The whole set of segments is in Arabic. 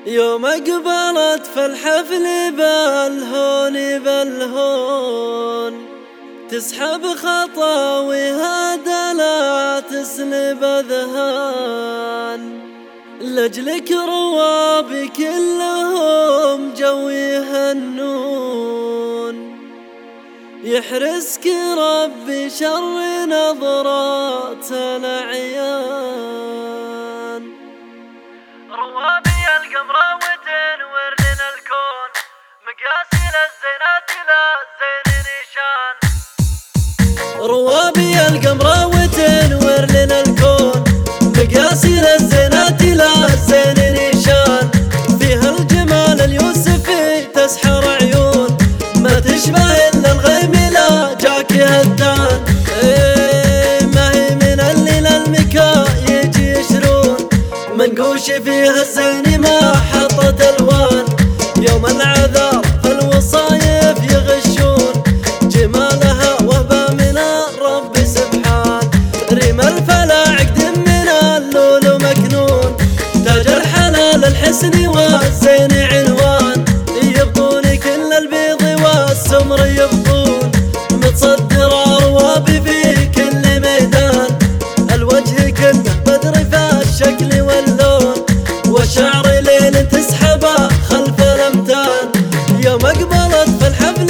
يوم أقبلت في الحفل بالهون تسحب خطاويها دلع تسلب أذهان، لأجلك روابي كلهم جو يهنون، يحرسك ربي شر نظرات الأعيان. روابي القمرة وتنور لنا الكون، مقاسي للزينات لا زين نيشان. روابي القمرة وتنور لنا الكون، مقاسي للزينات لا زين نيشان. فيها الجمال اليوسفي تسحر عيون، ما تشبه إلا الغيم لا جاك هدان. ما هي من اللي للمكا يجي يشرون، منقوش فيها الزين ما حطت الوان. يوم العذاب في الوصايف يغشون، جمالها وهبة من الرب سبحان. ريم الفلا عقد من اللولو مكنون، تاج الحلال الحسن والزين عنوان. يبطون كل البيض والسمر يبطون، متصدر روابي في كل ميدان. الوجه كله بدر في الشكل واللون، والشعر ليل تسحبه خلف الامتان. يوم اقبلت في الحفل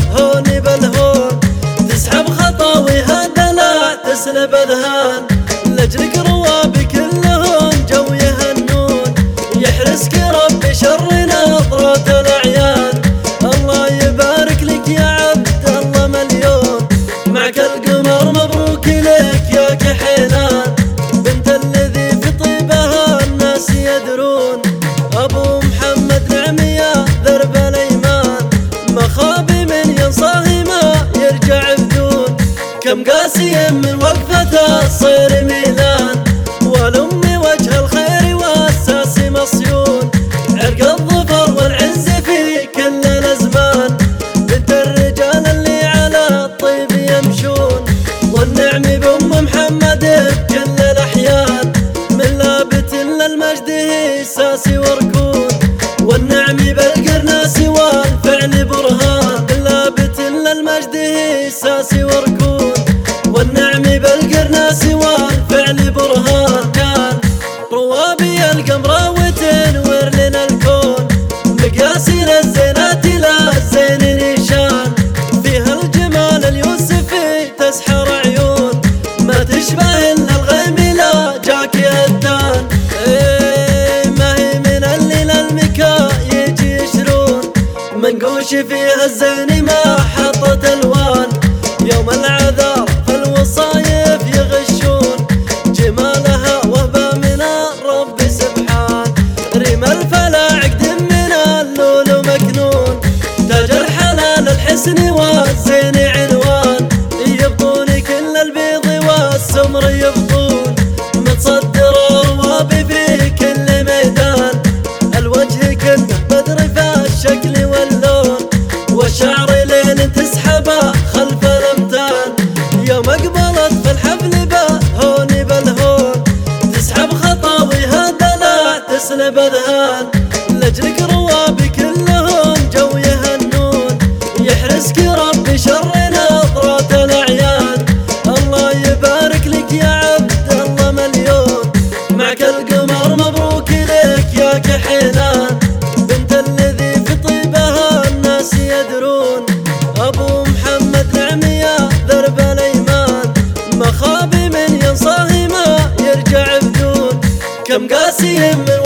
بالهون تسحب خطاويها دلع تسلب اذهان، لاجلك روابي كلهم جو يهنون، يحرسك ربي شر نظرات الاعيان. الله يبارك لك يا عبد الله مليون، معك القمر مبروك لك يا كحيلان. بنت الذي في طيبها الناس يدرون، ابو محمد نعم يا ذرب الايمان. ما خاب من ينصاه ما يرجع بدون، كم قاسي من وقفة الصير ميلان. والام وجه الخير والساس مصيون، عرق الظفر والعز في كل الازمان. بنت الرجال اللي على الطيب يمشون، والنعم بام محمد بكل الاحيان. من لابت للمجد هي ساسي وركون، والنعم بالقرناس والفعل برهان. من لابت للمجد هي ساسي وركون، والنعم بالقرناس والفعل برهان. كان روابي القمرة وتنور لنا الكون، مقاسي للزينات لا زين نيشان. فيها الجمال اليوسفي تسحر عيون، ما تشبه إلا الغيم لا جاك هدان. ما هي من اللي للمكا يجي يشرون، منقوش فيها الزين ما حطت الوان. يوم العذاب في الوصايف يغشون، جمالها وهبة من الرب سبحان. ريم الفلا عقد من اللولو مكنون، تاج الحلال الحسن والزين عنوان. يبطون كل البيض والسمر يبطون، متصدر روابي في كل ميدان. الوجه كله بدر في الشكل واللون، والشعر ليل تسحبه خلف الامتان. يوم اقبلت في الحفل بالهون تسحب خطاويها دلع تسلب اذهان، لاجلك روابي كلهم جو يهنون، يحرسك ربي شر نظرات الاعيان. الله يبارك لك يا عبد الله مليون، معك القمر مبروك لك يا كحيلان. بنت الذي في طيبها الناس يدرون، ابو محمد نعم يا ذرب الايمان. ما خاب من ينصاه ما يرجع بدون، كم قاسي من